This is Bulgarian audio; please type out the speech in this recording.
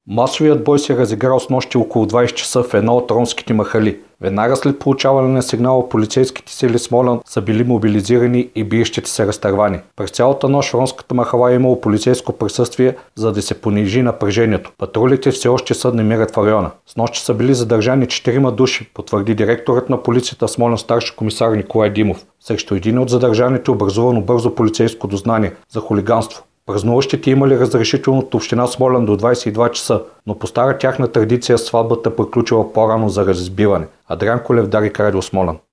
Масовият бой се разиграл снощи около 20 часа в една от ромските махали. Веднага след получаване на сигнала, полицейските сили Смолян са били мобилизирани и биещите се разтървани. През цялата нощ в ромската махала е имало полицейско присъствие, за да се понижи напрежението. Патрулите все още се намират в района. Снощи са били задържани 4 души, потвърди директорът на полицията в Смолян старши комисар Николай Димов. Срещу един от задържаните образувано бързо полицейско дознание за хулиганство. Празнуващите имали разрешително от община Смолян до 22 часа, но по стара тяхна традиция сватбата приключила по-рано за разбиване. Адриан Колев, Дарик, Радио Смолян.